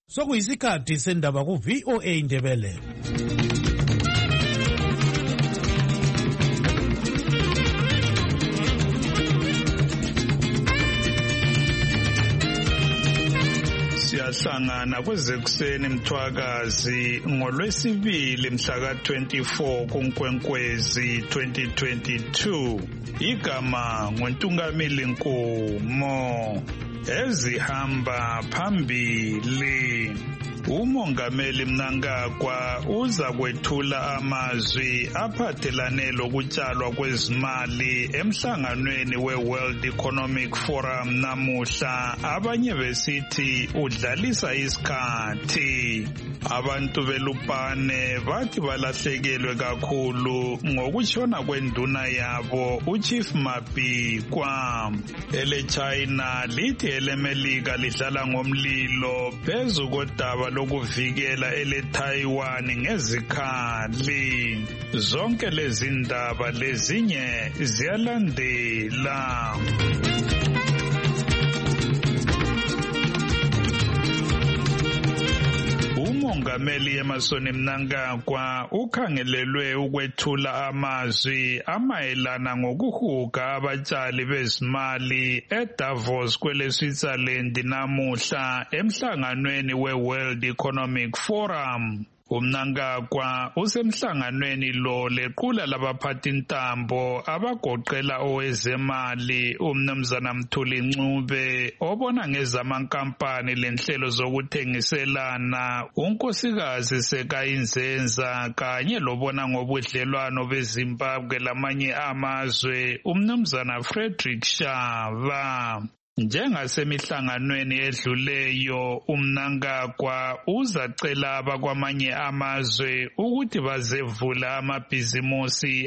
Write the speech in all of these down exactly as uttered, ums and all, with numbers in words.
Sokuyisikhathi sendaba ku V O A Indebele. Siyahlangana kwezekuseni Mthwakazi ngolwesibili mhla ka twenty-four kuNkwenkwezi twenty twenty-two. Igama nguNtungamili Nkomo. Ezihamba phambili. Umongameli Mnangagwa uza kwethula amazwi aphathelane lokutshalwa kwezimali emhlanganweni we-World Economic Forum namuhla, abanye besithi udlalisa isikhathi. Abantu beLupane bathi balahlekelwe kakhulu ngokutshona kwenduna yabo uChief Mabikwa. Ele China lithi eleMelika lidlala ngomlilo phezu kodaba lokuvikela ele Taiwan ngezikhali. Zonke lezi ndaba lezinye ziyalandela. Umongameli Emmerson Mnangagwa ukhangelelwe ukwethula amazwi amayelana ngokuhuga abatshali bezimali eDavos kwele Switzerland namuhla emhlanganweni we-World Economic Forum. UMnangagwa usemhlanganweni lo lequla labaphathi ntambo abagoqela owezemali uMnumzana Mthuli Ncube obona ngezamankampani lenhlelo zokuthengiselana, unkosikazi Sekayinzenza kanye lobona ngobudlelwano beZimbabwe lamanye amazwe uMnumzana Frederick Shava. Njengasemihlanganweni edluleyo, uMnangagwa uzacela abakwamanye amazwe ukuthi bazevula amabhizimusi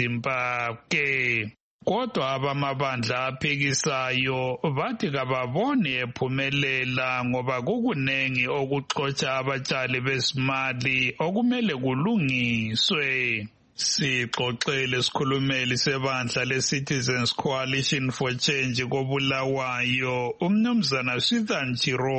eZimbabwe. Kodwa abamabandla aphikisayo bathi kababoni ephumelela ngoba kukunengi okuxotsha abatshali bezimali okumele kulungiswe. Sixoxele isikhulumeli sebandla le-Citizens Coalition for Change koBulawayo uMnumzana Swithan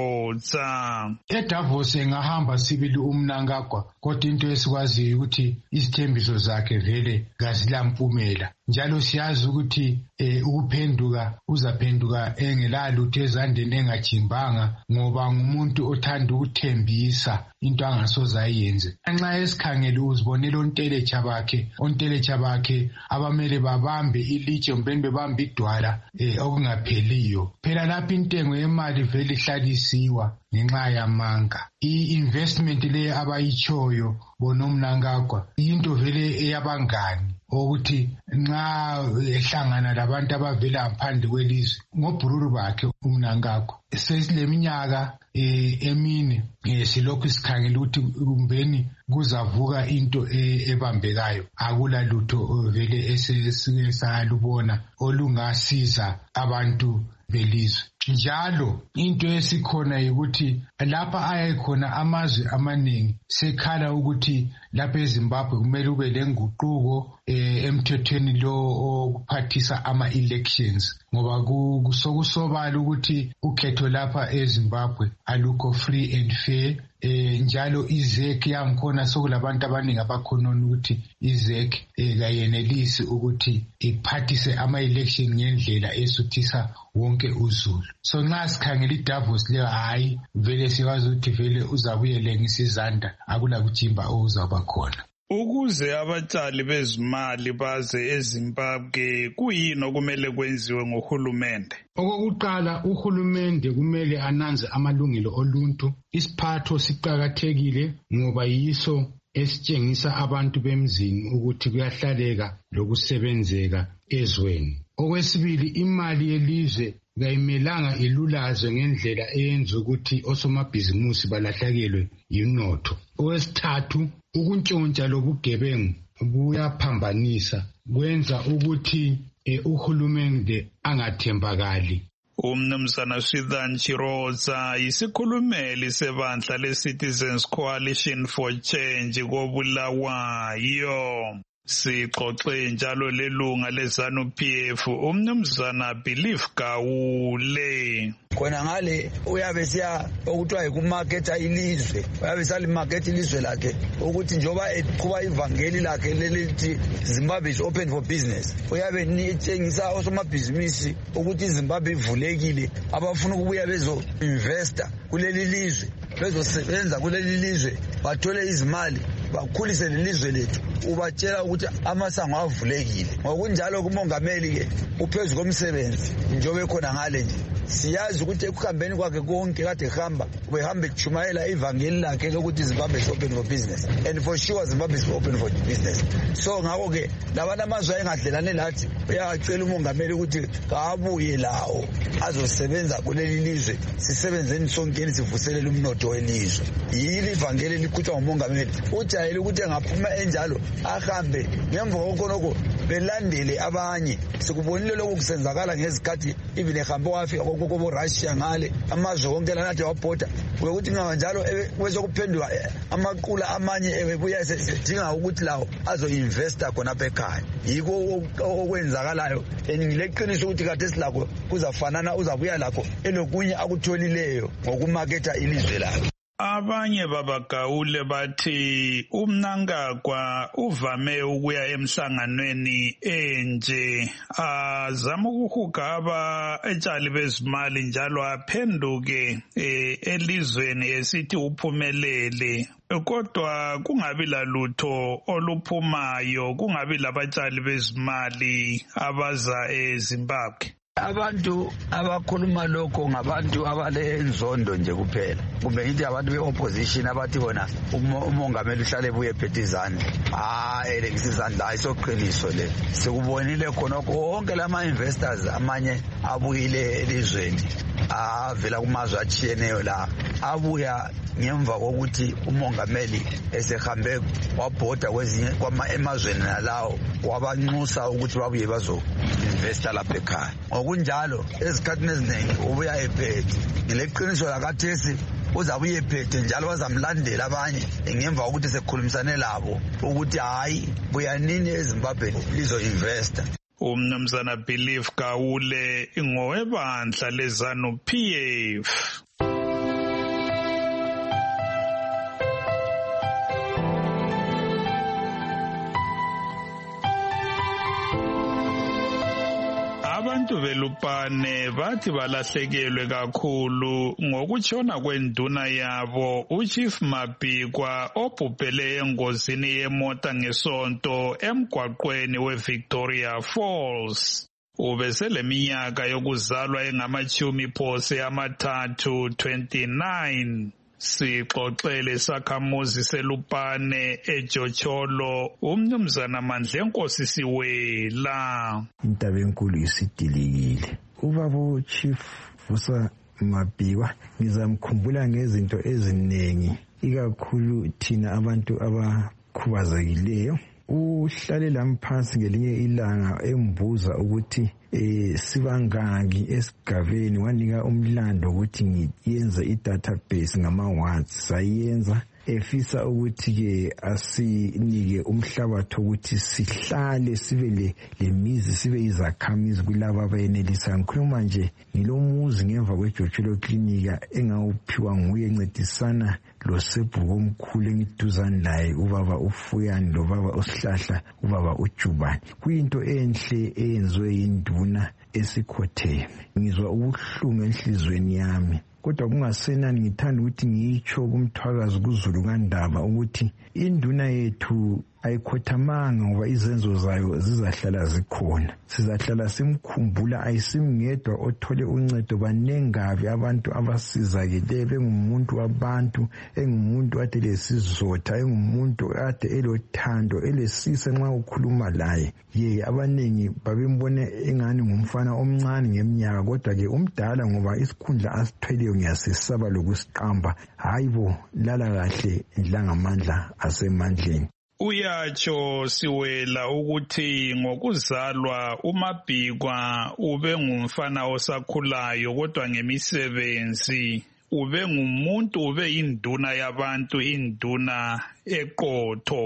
Chiroza. eDavos engahamba sibili uMnangagwa, kodwa into esikwaziyo ukuthi izithembiso zakhe vele kazilampumela. Njalo siyazi ukuthi eh, ukuphenduka uzaphenduka engelalutho ezandleni engajimbanga ngoba ngumuntu othanda ukuthembisa into angasoze ayenze. Nxa esikhangele uzibonela onteletsha bakhe, onteletsha bakhe abamele babambe ilitshe mbeni bebambe idwala eh, okungapheliyo. Phela lapha intengo yemali vele ihlalisiwa ngenxa yamanga. I-investment le abayichoyo bonoMnangagwa into vele eyabangani ukuthi nxa ehlangana labantu abavela ngaphandle kwelizwe ngobhururu bakhe uMnangagwa. Sesileminyaka eh, emine eh, silokhu sikhangela ukuthi kumbeni kuzavuka into eh, ebambekayo. Akula lutho vele esesike salubona olungasiza abantu belizwe. Njalo into esikhona ukuthi lapha ayakhona amazwe amaningi sekhala ukuthi lapha eZimbabwe kumele ube lenguquko eh, emthethweni lo okuphathisa ama-elections ngoba kusokusobala ukuthi ukhetho lapha eZimbabwe alukho free and fair. Eh, njalo izek yangikhona sokulabantu abaningi abakhonona ukuthi izek eh, kayenelisi ukuthi iphathise ama-election ngendlela esuthisa wonke uzulu. So nxa sikhangela iDavos leyo hayi vele sikwazi ukuthi vele uzabuyele ngisizanda akula kujimba okuzaba khona. Ukuze abatshali bezimali baze eZimbabwe kuyini okumele kwenziwe ngohulumende? Okokuqala, uhulumende kumele ananze amalungelo oluntu. Isiphatho siqhakathekile ngoba yiso esitshengisa abantu bemzini ukuthi kuyahlaleka lokusebenzeka ezweni. Okwesibili, imali yelizwe kayimelanga ilulazwe ngendlela eyenza ukuthi osomabhizimusi balahlekelwe yinotho. Okwesithathu, ukuntshontsha lobugebengu buyaphambanisa, kwenza ukuthi eh, uhulumende angathembakali. uMnumzana Swithan Chiroza yisikhulumeli sebandla le-Citizens Coalition for Change koBulawayo. Sixoxe njalo lelunga leZANU-P F umnumzana Belief Gawule. Khona ngale uyabe siya okuthiwa yikumarketa ilizwe, uyabe salimarket ilizwe lakhe ukuthi njoba eqhuba ivangeli lakhe lelithi Zimbabwe is open for business. Uyabe nitshengisa osomabhizinisi ukuthi Zimbabwe ivulekile, abafuna ukubuya bezo investor kuleli lizwe, bezosebenza kuleli lizwe, bathole izimali, bakhulise lelizwe lethu. Ubatshela ukuthi amasango avulekile. Ngokunjalo kumongameli ke uphezu komsebenzi njobe khona ngale nje. Siyazi ukuthi ekuhambeni kwakhe konke kade ehamba ubehamba echumayela ivangeli lakhe lokuthi Zimbabwe is open for business, and for sure Zimbabwe is open for business. So ngakho ke labantu amazwe engadlelane lathi uyacela umongameli ukuthi kabuye lawo azosebenza kuleli lizwe, sisebenzeni sonkeni sivuselele umnotho welizwe. Yili ivangeli likhutshwa ngumongameli. Ujayele ukuthi engaphuma enjalo ahambe ngemva kokonoko belandele abanye. Sikubonile lokho kusenzakala ngezikhathi even ehambe wafika kobo Russia ngale amazwe wonke lanathi wabhoda ukuthi njalo kwezokuphendula amaqula amanye ebuya esedinga ukuthi lawo azo investor khona ekhaya. Yiko okwenzakalayo engileqiniso ukuthi kade silakho kuzafanana uzabuya lakho elokunye akutholileyo ngokumarketa ilizwe lakhe. Abanye babagawule bathi uMnangagwa uvame ukuya emhlanganweni enje azama ukuhugaba etshali bezimali njalo aphenduke elizweni esithi uphumelele, kodwa kungabi lalutho oluphumayo, kungabi labatshali bezimali abaza eZimbabwe. Abantu abakhuluma lokho ngabantu abalenzondo nje kuphela, kumbe ngithi abantu be-opposition abathi bona umongameli uhlale buye phethe izandla. Hayi elekisa izandla ayisoqiniso le. Sikubonile khona konke lama-investors amanye abuyile elizweni avela kumazwe atshiyeneyo la, abuya ngemva kokuthi umongameli esehambe wabhoda kwezinye emazweni nalawo wabanxusa ukuthi babuye bazo investor lapha ekhaya. Ngokunjalo ezikhathini eziningi ubuya ephethe, ngileqiniso lakathesi uzabuye ephethe njalo bazamlandela abanye ngemva kokuthi sekukhulumisane labo ukuthi hayi buyanini eZimbabwe lizo investor. Umnumzana Belief Gawule ingowebandla leZANU-P F. Abantu beLupane bathi balahlekelwe kakhulu ngokutshona kwenduna yabo uChief Mabhikwa obhubhele engozini yemota ngesonto emgwaqweni weVictoria Falls. Ubeseleminyaka yokuzalwa engamachumi phose amathathu twenty-nine. Sixoxele sakhamuzi seLupane eJocholo umnumzana Mandlenkosi Siwela. Intaba enkulu isidilikile. Ubaba Chief Vusa Mabhikwa ngizamkhumbula ngezinto eziningi, ikakhulu thina abantu abakhubazekileyo. Uhlale lamphansi ngelinye ilanga embuza ukuthi eh sibangaki esigabeni, wanika umlando ukuthi ngiyenze i-database ngama-words, sayenza efisa ukuthi ke asinike umhlabathi ukuthi sihlale sibe lemizi sibe izakhamizi kulabo abayenelisa. Ngikhuluma nje ngilomuzi ngemva kweJocholo klinika engawuphiwa nguye encedisana loSebhuku omkhulu engiduzane laye ubaba uFuyani lobaba uSihlahla ubaba uJubani. Kuyinto enhle eyenziwe yinduna esikhotheme. Ngizwa ubuhlungu enhlizweni yami, kodwa kungasenani ngithanda ukuthi ngitsho kumthwakazi kuZulu kaNdaba ukuthi induna yethu ayikhothamanga ngoba izenzo zayo zizahlala zikhona. Sizahlala simkhumbula, ayisimngedwa othole uncedo, banengabi abantu abasizakeleyo, bengumuntu wabantu, engumuntu ade lesizotha, engumuntu ade elothando, elesisa nxa ukhuluma laye. Ye abanengi babembone engani ngumfana omncane ngeminyaka, kodwa ke umdala ngoba isikhundla asithweleyo ngiyasesaba lokusiqamba. Hayibo, lala kahle ndlangamandla asemandleni. Uyatsho Siwela ukuthi ngokuzalwa uMabhikwa ube ngumfana osakhulayo, kodwa ngemisebenzi ube ngumuntu, ube induna yabantu, induna eqotho.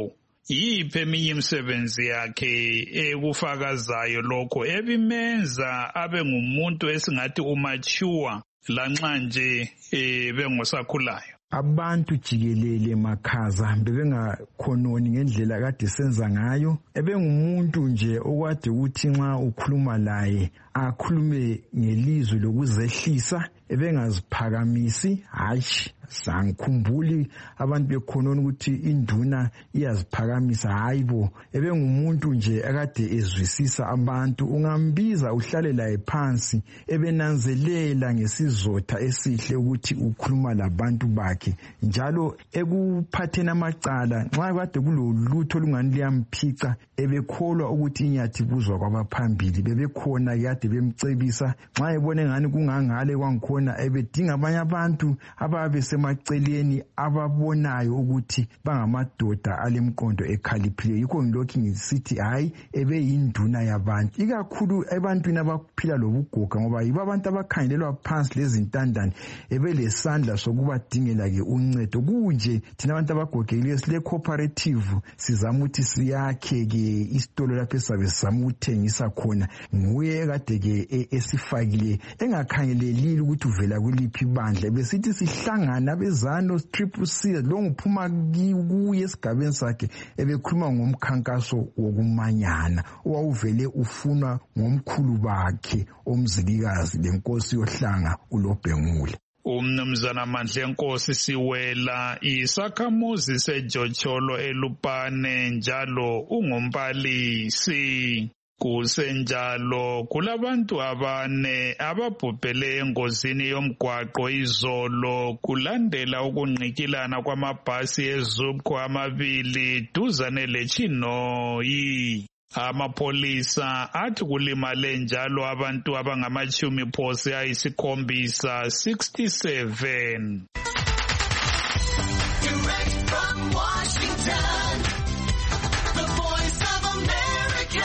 yiphi eminye imisebenzi yakhe ekufakazayo lokho ebimenza abe ngumuntu esingathi umature lanxa nje bengosakhulayo? Abantu jikelele makhaza bebengakhononi ngendlela kade senza ngayo, ebengumuntu nje okwade ukuthi nxa ukhuluma laye akhulume ngelizwi lokuzehlisa, ebengaziphakamisi. Hayi, sangikhumbuli abantu bekhonona ukuthi induna iyaziphakamisa. Hayibo, ebengumuntu nje akade ezwisisa abantu. Ungambiza uhlale laye phansi, ebenanzelela ngesizotha esihle ukuthi ukhuluma labantu bakhe, njalo ekuphatheni amacala nxa kade kulolutho olungani liyamphica, ebekholwa ukuthi inyathi buzwa kwabaphambili. Bebekhona kade bemcebisa nxa ebone ngani kungangale kwangikhona, ebedinga abanye abantu ababe semaceleni ababonayo ukuthi bangamadoda alemqondo ekhaliphileyo. Yikho ngilokhu ngisithi hayi, ebeyinduna yabantu, ikakhulu ebantwini abaphila lobugoga, ngoba yibo abantu abakhangelelwa phansi lezintandane, ebelesandla sokubadingela ke uncedo. Kunje thina abantu abagogekileyo sile cooperative, sizama ukuthi siyakhe ke isitolo lapho esabe sizama ukuthengisa khona. Nguye kade ke esifakile engakhangelelile ukuthi uvela kuliphi ibandla, besithi sihlangana bezano triple C lo ngiphuma kuye esigabeni sakhe, ebekhuluma ngomkhankaso wokumanyana owawuvele ufunwa ngomkhulu bakhe omzilikazi lenkosi yohlanga uLobhengule. Umnumzana Mandlenkosi Siwela isakhamuzi seJocholo eLupane, njalo ungumbalisi. Kusenjalo kulabantu abane ababhubhele engozini yomgwaqo izolo kulandela ukunqikilana kwamabhasi eZupco amabili duzane leChinoyi. Amapolisa athi kulimale njalo abantu abangamachumi phose ayisikhombisa sixty-seven. Direct from Washington, the Voice of America,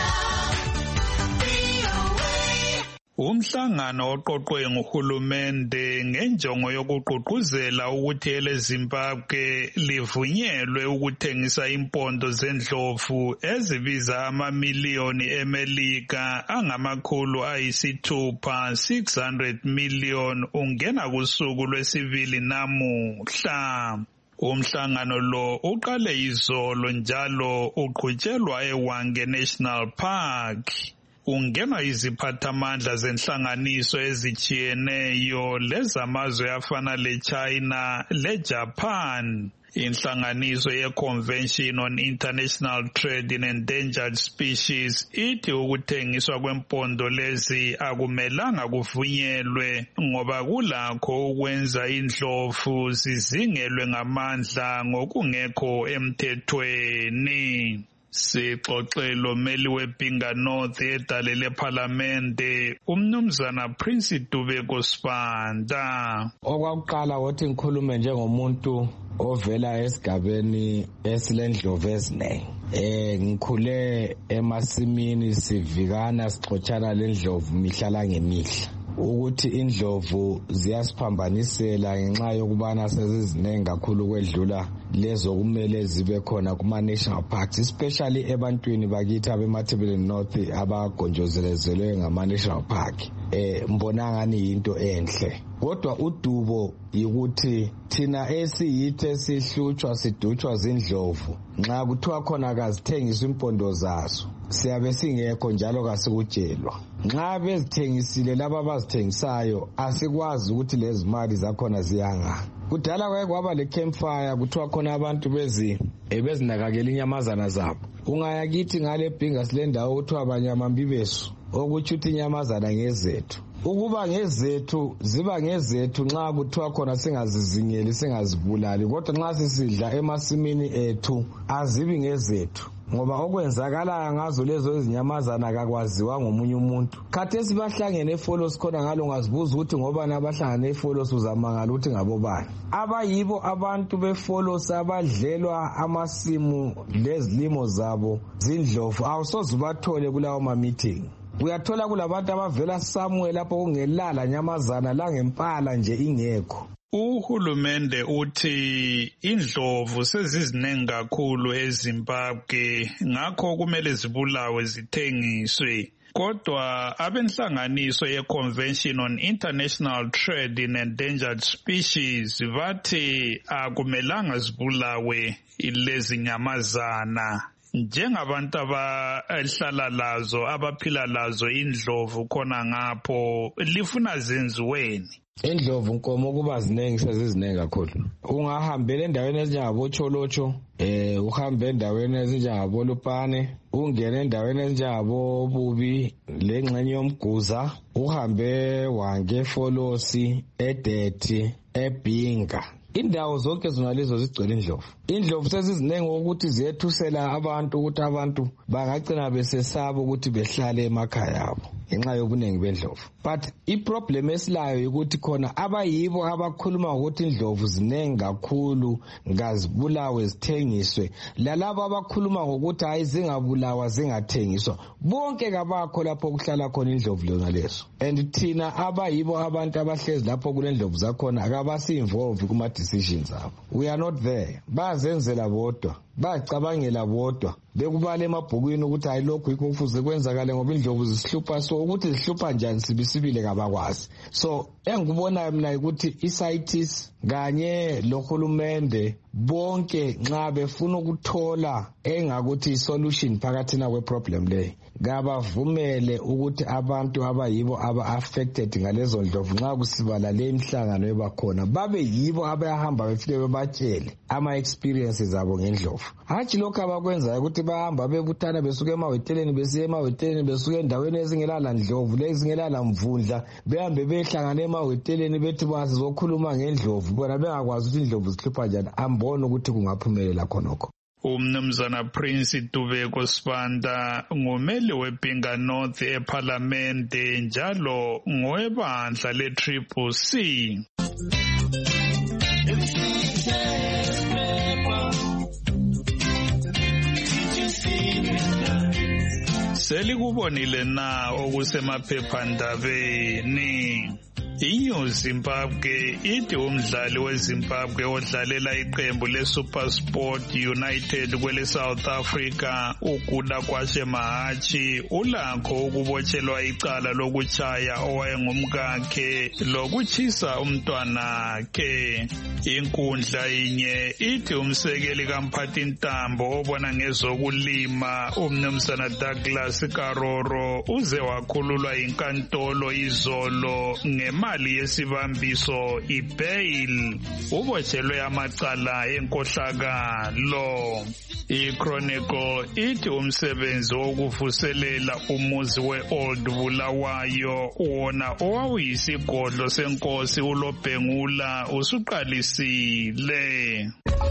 V O A. Umhlangano oqoqwe nguhulumende ngenjongo yokuqhuquzela ukuthi eleZimbabwe livunyelwe ukuthengisa impondo zendlovu ezibiza amamiliyoni emelika angamakhulu ayisithupha six hundred million ungena kusuku lwesibili namuhla. Umhlangano lo uqale izolo njalo uqhutshelwa eWange National Park. Ungenwa iziphathamandla zenhlanganiso ezitshiyeneyo lezamazwe afana leChina leJapan. Inhlanganiso ye-Convention on International Trade in Endangered Species ithi ukuthengiswa kwempondo lezi akumelanga kuvunyelwe ngoba kulakho ukwenza indlovu zizingelwe ngamandla ngokungekho emthethweni. Sixoxelo meli weBinga North edale leParlamente umnumzana Prince Dubeko Sibanda. Okwakuqala wothi ngikhulume njengomuntu ovela esigabeni esilendlovu ezinengi. Eh ngikhule emasimini sivikana sixoxana lendlovu mihlala ngemihla. Ukuthi indlovu ziyasiphambanisela ngenxa yokubana sezizinengi kakhulu kwedlula lezo kumele zibe khona kuma national parks, especially ebantwini bakithi abemathebeleni North abagonjozelezelwe ngama national park. Eh mbona ngani into enhle. Kodwa udubo yikuthi thina esiyithe sihlutshwa sidutshwa zindlovu nxa kuthiwa khona akazithengisa impondo zazo siyabe singekho njalo kasikutshelwa. Nxa bezithengisile laba abazithengisayo asikwazi ukuthi lezi mali zakhona ziyanga. Kudala kwake kwaba le campfire kuthiwa khona abantu bezi ebezinakakela inyamazana zabo. Ungaya kithi ngale Binga silendawo kuthiwa abanyama mbibesu okuthi uthi inyamazana ngezethu. Ukuba ngezethu ziba ngezethu nxa kuthiwa khona singazizingeli singazibulali, kodwa nxa sisidla emasimini ethu azibi ngezethu ngoba okwenzakala ngazo lezo izinyamazana kakwaziwa ngomunye umuntu. Khathesi bahlangene eFolos khona ngalo ngazibuza ukuthi ngoba nabahlangene eFolos uzamangala ukuthi ngabobani. Abayibo abantu beFolos abadlelwa amasimu lezilimo zabo zindlovu awusoze ubathole kulawo ma meeting. Uyathola kulabantu abavela somewhere lapho kungelala nyamazana la ngempala nje ingekho. Uhulumende uthi indlovu seziziningi kakhulu eZimbabwe ngakho kumele zibulawe zithengiswe. Kodwa abenhlanganiso ye-Convention on International Trade in Endangered Species bathi akumelanga zibulawe lezi nyamazana. Njengabantu abahlala lazo abaphila lazo indlovu khona ngapho lifuna zenziweni. Indlovu nkomo kuba ziningi seziziningi kakhulu. Ungahambela endaweni ezinjengabo Cholocho, eh uhambe endaweni ezinjengabo Lupane, ungena endaweni ezinjengabo Bubi, lengxenye yomguza, uhambe wange Folosi, eDethi, eBinga. Indawo zonke zona lezo zigcwele indlovu. Indlovu seziziningi ukuthi ziyethusela abantu ukuthi abantu bangagcina besesaba ukuthi behlale emakhaya abo ngenxa yobuningi bendlovu. But iproblem esilayo ukuthi khona abayibo abakhuluma ukuthi indlovu ziningi kakhulu ngazibulawe zithengiswe, lalabo abakhuluma ngokuthi hayi zingabulawa zingathengiswa, bonke kabakho lapho kuhlala khona indlovu lona leso. And thina abayibo abantu abahlezi lapho kule ndlovu zakhona akabasi involve kuma decisions abo. We are not there. Bazenzela bodwa, bacabangela bodwa, bekubala emabhukwini ukuthi hayi lokho yikho kufuze kwenzakale ngoba indlovu zisihlupha, so ukuthi zihlupha njani sibisibile kabakwazi. So engikubonayo mina ukuthi i-CITES kanye lohulumende bonke nxa befuna ukuthola engakuthi i-solution phakathi na kwe-problem leyo, ngabavumele ukuthi abantu abayibo aba-affected ngalezo ndlovu nxa kusibala le imhlangano ebakhona babe yibo abayahamba befike bebatshele ama-experiences abo ngendlovu. Hatshi lokho abakwenzayo ukuthi bahamba bebuthana besuke emahoteleni besiya emahoteleni besuke endaweni ezingelala ndlovu lezingelala mvundla behambe behlangana emahoteleni bethi basizokhuluma ngendlovu bona bengakwazi ukuthi indlovu zihlupha njani. Ambona ukuthi kungaphumelela khonokho. Umnumzana Prince Dubeko Sibanda ngumeli weBinga North eParliamente njalo ngowebandla le-Triple C. Selikubonile na okusemaphephandabeni. iNew Zimbabwe ithi umdlali weZimbabwe odlalela iqembu leSuperSport United kwele South Africa uGuda Kwashe Mahachi ulakho ukubotshelwa icala lokutshaya owayengumkakhe lokutshisa umntwanakhe. Inkundla inye ithi umsekeli kaMphathintambo obona ngezokulima umnumzana Douglas Karoro uze wakhululwa inkantolo izolo ngema imali yesibambiso ibail ubotshelwe amacala enkohlakalo. iChronicle ithi umsebenzi wokuvuselela umuzi we-Old Bulawayo wona owawuyisigodlo senkosi uLobhengula usuqalisile.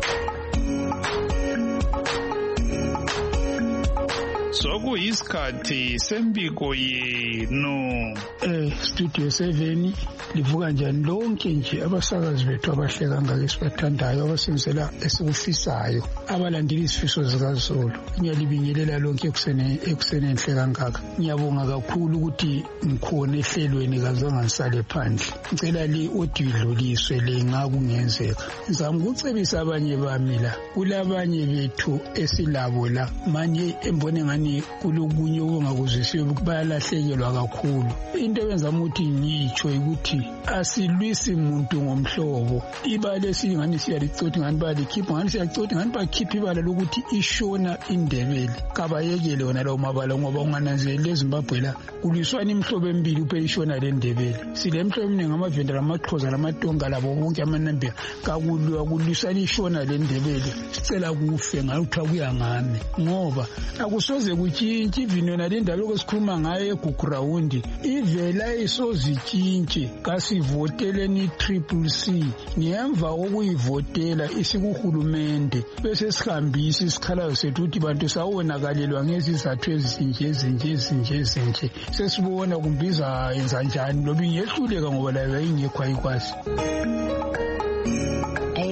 Sokuyisikhathi sembiko yenu. Eh studio seven livuka njani lonke nje abasakazi bethu abahle kangaka esibathandayo abasenzela esikufisayo abalandela isifiso zikaZulu. Ngiyalibingelela lonke ekusene ekusene enhle kangaka. Ngiyabonga kakhulu ukuthi ngikhona ehlelweni kazange ngisale phandle. Ngicela li odidluliswe le ngakungenzeka. Ngizama ukucebisa abanye bami la kulabanye bethu esilabo la manje embone ngani kulokunye okungakuzwisiyo bayalahlekelwa kakhulu. Into eyenza ukuthi ngitsho ukuthi asilwisi umuntu ngomhlobo. Ibala esingani siyalicotha ngani balikhipha ngani siyacotha ngani bakhipha ibala lokuthi ishona indebele. Kabayekele wona lawo mabala ngoba ungananzeli eZimbabwe la kuliswana imihlobo emibili uphela ishona le ndebele. Sile mihlobo eminingi amaVenda lamaXhosa lamaTonga labo bonke amanambe kakulwa kuliswana ishona le ndebele. Sicela kufe ngathi akuyangami ngoba akusoze kutshintshe ivini yona le ndaba lokusikhuluma ngayo eGugurawundi ivela isozitshintshe kasivoteleni Triple C ngemva kokuyivotela isikuhulumende bese sihambisa isikhalayo sethu ukuthi bantu sawonakalelwa ngezizathu ezinje ezinje ezinje ezinje sesibona kumbiza yenza njani loba ingehluleka ngoba layo ingekho ayikwazi.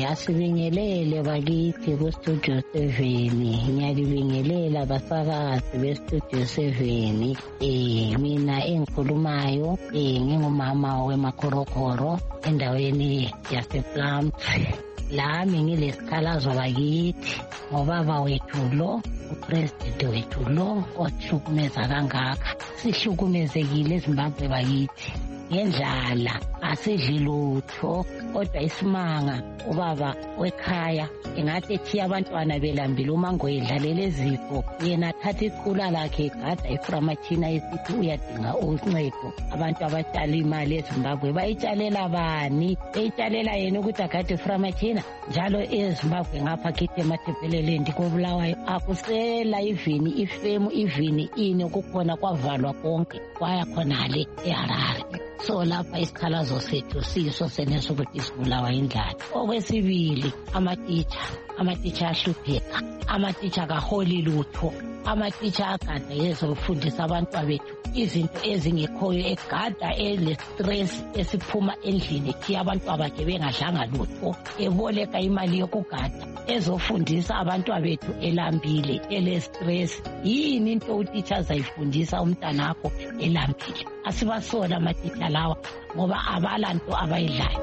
Eh asibingelele bakithi ku Studio seven. Ngiyalibingelela basakazi be Studio seven. Eh mina engikhulumayo eh ngingumama weMakorokoro endaweni yasePlumtree. Lami ngilesikhalazo bakithi ngobaba wethu lo upresident wethu lo ohlukumeza kangaka. Sihlukumezekile eZimbabwe bakithi ngendlala asidli lutho kodwa isimanga ubaba wekhaya engathi ethiya abantwana belambile umango edlalela ezifo yena athatha iqhula lakhe gada iframachina esithi uyadinga uncedo. Abantu abatshala imali eZimbabwe bayitshalela bani? Beyitshalela yena ukuthi agade iframachina njalo eZimbabwe ngapha kithi emathephelelendi kobulawayo akusela ivini ifemu ivini ini kukhona kwavalwa konke kwaya khonale eHarare. So lapha isikhalazo sethu siso seneso ukuthi sibulawa indlala. Okwesibili amatitsha amatitsha ahlupheka amatitsha kaholi lutho amatitsha agada yezofundisa abantwana bethu izinto ezingekhoyo egada ele stress esiphuma endlini ethi abantu abakhe bengadlanga lutho eboleka imali yokugada ezofundisa abantwana bethu elambile ele stress. Yini into utitsha azayifundisa umntana wakho elambile? Asibasola amatitsha lawa ngoba abalanto abayidlayo.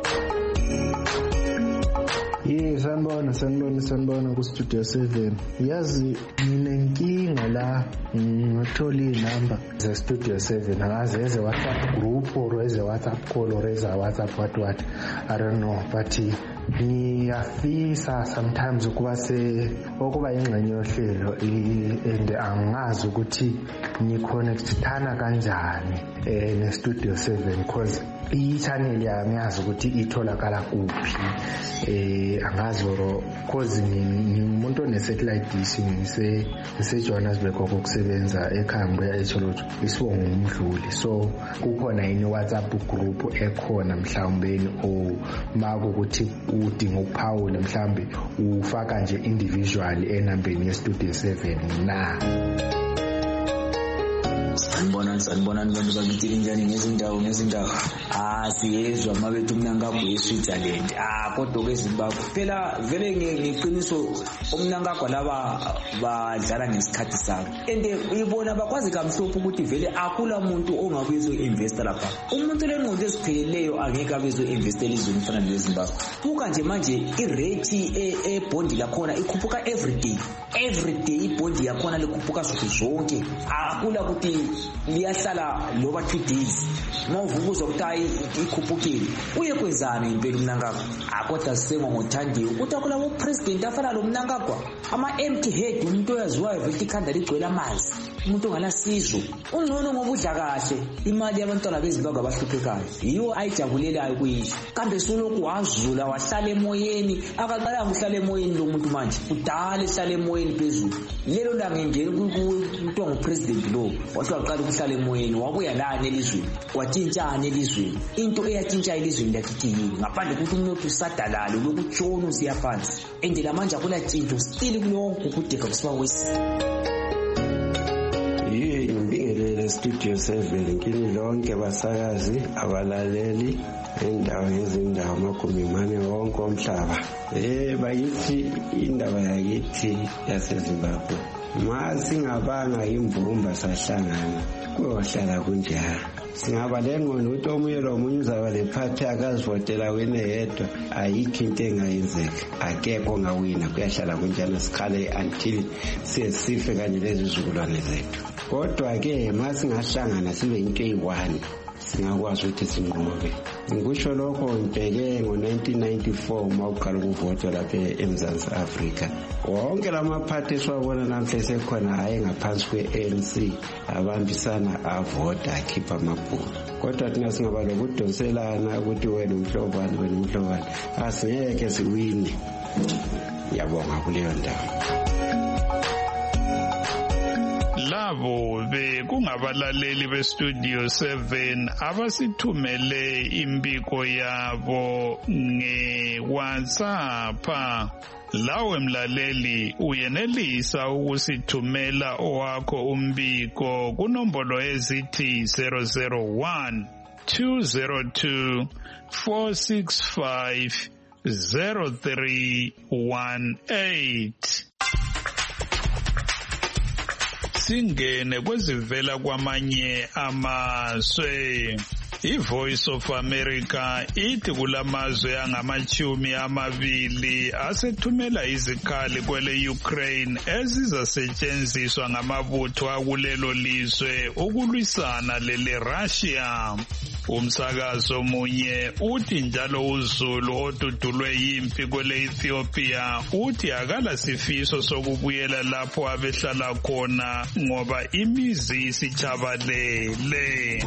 Yes, sanibona sanibona sanibona ku Studio seven. Yazi nginenkinga la ngithola inamba ze Studio seven angazi eze WhatsApp group or eze WhatsApp call or eze WhatsApp what what I don't know but ngiyafisa sometimes ukuba se okuba ingxenye yohlelo and angazi ukuthi ngiconnectana kanjani eh ne Studio seven because i-channel yami yazi ukuthi itholakala kuphi eh angazi ro cause ngimuntu one-satellite dish ngise ngise Johannesburg okusebenza ekhaya echolojo isibongo umdluli so kukhona yini WhatsApp group ekhona mhlawumbe o mako ukuthi udinga ukuphawula mhlawumbe ufaka nje individual enambeni ye-Studio seven na sanibona sanibona abantu bakithi njani ngezindawo ngezindawo ah siyezwa mabethu umnangagwa eSwitzerland ah kodwa kweZimbabwe phela vele ngeqiniso umnangagwa laba badlala ngesikhathi sabo ende uyibona bakwazi kamhlophe ukuthi vele akula muntu ongabuyezo investor lapha umuntu lenqondo ezipheleleyo angeke abezo investor elizweni efana neZimbabwe buka nje manje irate e bond lakhona ikhuphuka every day every day ibond yakhona likhuphuka zonke akula ukuthi liyahlala loba two days mawuvuka uzokuthayi ikhuphukile uye kwenzani impela umnangagwa akodwa sisengo ngothandiwe ukuthi akula bo president afana lo mnangagwa ama empty head umuntu oyaziwayo vele ikhanda ligcwele amanzi umuntu ongalasizo ungcono ngoba udla kahle imali yabantwana beZimbabwe abahluphekayo yiyo ayijabulelayo kuyisho kambe soloko wazula wahlala emoyeni akaqala ukuhlala emoyeni lo muntu manje udala ehlala emoyeni phezulu lelo la ngengeni kumuntu ongupresident lo wathi waqala ukuhlala emoyeni wabuya lana elizweni watshintshana elizweni into eyatshintsha elizweni lakithi yini ngaphandle ukuthi umnotho usadalalo lokutshona usiyaphansi endela manje akula tshintsho still kulonke ukudeka kusiba wesi ngibingelele Studio seven kini lonke basakazi abalaleli endawo ngezindawo amagumbi mane wonke omhlaba eh bayithi indaba yakithi yaseZimbabwe masingabanga imvumba sahlangana kuyohlala kunjalo singaba lengqondo ukuthi omunye lo munye uzaba lephathi akazivotela wena yedwa ayikho into engayenzeka akekho ngawina kuyahlala kunjalo sikhale until sesife kanye lezizukulwane zethu kodwa ke masingahlangana sibe into eyi-one singakwazi ukuthi sinqobe ngikusho lokho ngibheke ngo-nineteen ninety-four uma uqala ukuvotwa lapha eMzansi Afrika wonke lamaphathi esiwabona namhla esekhona hhayi ngaphansi kwe-A N C abambisana avota akhipha amabhuku kodwa thina singaba lokudonselana ukuthi wena umhlobani wena umhlobani asingeke siwine ngiyabonga kuleyo ndawo labo bekungabalaleli beStudio seven abasithumele impiko yabo ngeWhatsApp. Lawe mlaleli uyenelisa ukusithumela owakho umbiko kunombolo ezithi zero zero one two zero two four six five zero three one eight. Singene kwezivela kwamanye amazwe. I-Voice of America ithi kulamazwe angamachumi amabili asethumela izikhali kwele Ukraine ezizasetshenziswa ngamabutho akulelo lizwe ukulwisana lele Russia. Umsakazo munye uthi njalo uZulu odudulwe yimpi kwele Ethiopia uthi akala sifiso sokubuyela lapho abehlala khona ngoba imizi isichabalele.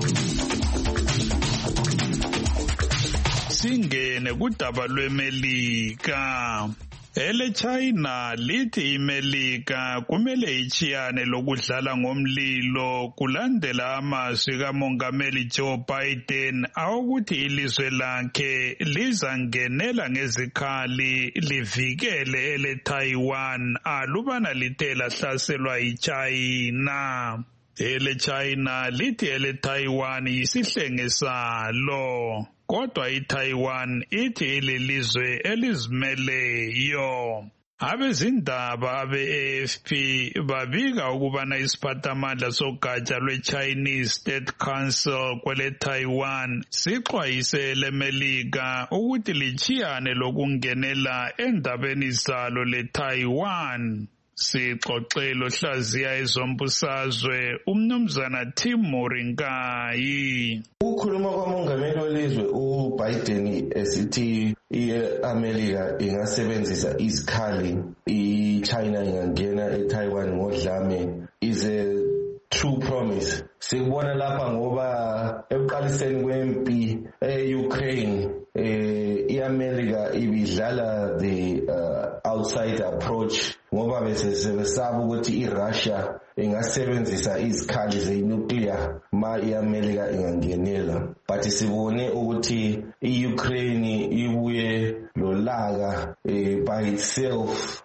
Singene kudaba lweMelika. Ele China lithi iMelika kumele ichiyane lokudlala ngomlilo kulandela amazwi kaMongameli Joe Biden awukuthi ilizwe lakhe lizangenela ngezikhali livikele ele Taiwan alubana lithe lahlaselwa yiChina. Ele China lithi ele Taiwan yisihlenge salo. Kodwa iTaiwan ithi ililizwe elizimeleyo. Abezindaba abe-A F P babika ukubana isiphathamandla sogatsha lwe-Chinese State Council kwele Taiwan sixwayise eleMelika ukuthi lichiyane lokungenela endabeni zalo le-Taiwan. Sixoxelo hlaziya ezombusazwe umnumzana Tim Moringai. Ukhuluma kwamongameli welizwe uBiden esithi iAmerica ingasebenzisa izikhali iChina ingangena eTaiwan ngodlame is a true promise. Sikubona lapha ngoba ekuqaliseni kwempi eUkraine eh iAmerica ibidlala the uh, outside approach ngoba besesebesaba ukuthi iRussia ingasebenzisa izikhali zenuclear ma iAmerica ingangenela, but sibone ukuthi iUkraine ibuye lolaka eh, by itself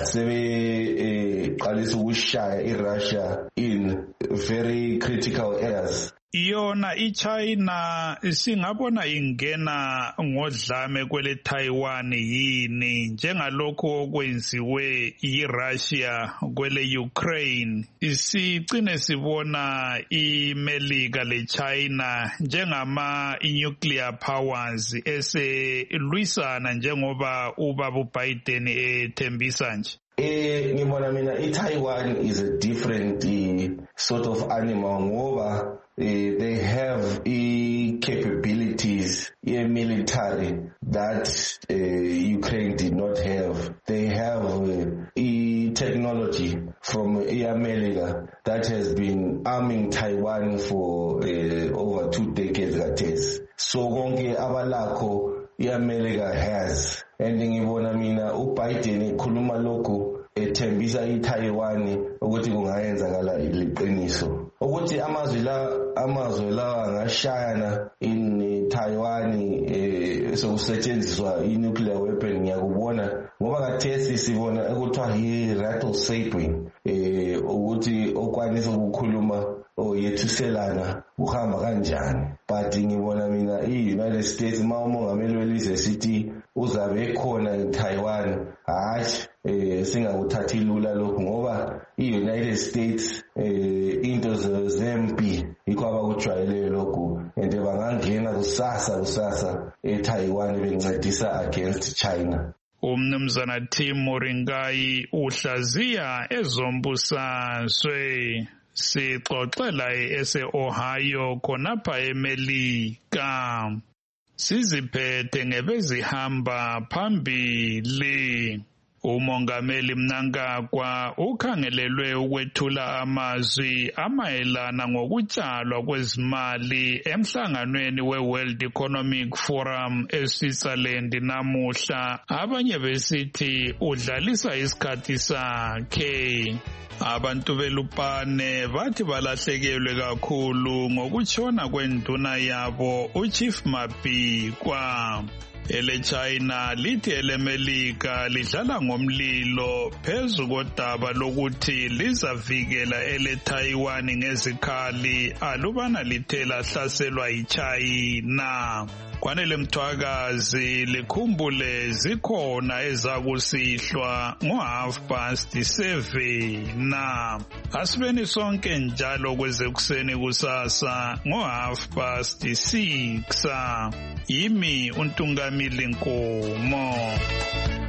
basebe qalisa ukushaya iRussia in very critical areas. Iyona iChina singabona ingena ngodlame kwele Taiwan yini njengalokho okwenziwe iRussia kwele Ukraine. Isicine sibona iMelika leChina njengama nuclear powers eselwisana njengoba ubaba uBiden ethembisa nje. Eh ngibona mina iTaiwan is a different uh, sort of animal ngoba uh, they have uh, capabilities in military that uh, Ukraine did not have. They have uh, uh, technology from America that has been arming Taiwan for uh, over two decades. So konke abalakho iAmerica has, and ngibona mina uBiden ekhuluma lokho ethembisa iTaiwan ukuthi kungayenzakala iliqiniso ukuthi amazwi la amazwi la angashayana in Taiwan eh sokusetshenziswa inuclear weapon ngiyakubona ngoba kathesi sibona ekuthiwa yi rattle sapling eh ukuthi okwanisa ukukhuluma oyethuselana uhamba kanjani, but ngibona mina iUnited States ma umongameli welizwe sithi uzabe ekhona eTaiwan hayi eh singakuthathi lula lokho ngoba iUnited States eh into zempi yikho abakujwayele lokho and bangangena kusasa kusasa eTaiwan bencedisa against China. Umnumzana Tim Moringai uhlaziya ezombusazwe. Sixoxela ese-Ohio khonapha eMelika. Siziphethe ngebezihamba phambili. Umongameli Mnangagwa ukhangelelwe ukwethula amazwi amayelana ngokutshalwa kwezimali emhlanganweni we-World Economic Forum eSwitzerland namuhla. Abanye besithi udlalisa isikhathi sakhe. Abantu beLupane bathi balahlekelwe kakhulu ngokutshona kwenduna yabo uChief Mabhikwa. Ele China lithi eleMelika lidlala ngomlilo phezu kodaba lokuthi lizavikela ele Taiwan ngezikhali alubana lithe lahlaselwa yiChina. Kwanele Mthwakazi likhumbule zikhona ezakusihlwa ngo half past seven na asibeni sonke njalo kwezekuseni kusasa ngo half past six. Yimi uNtungamili Nkomo.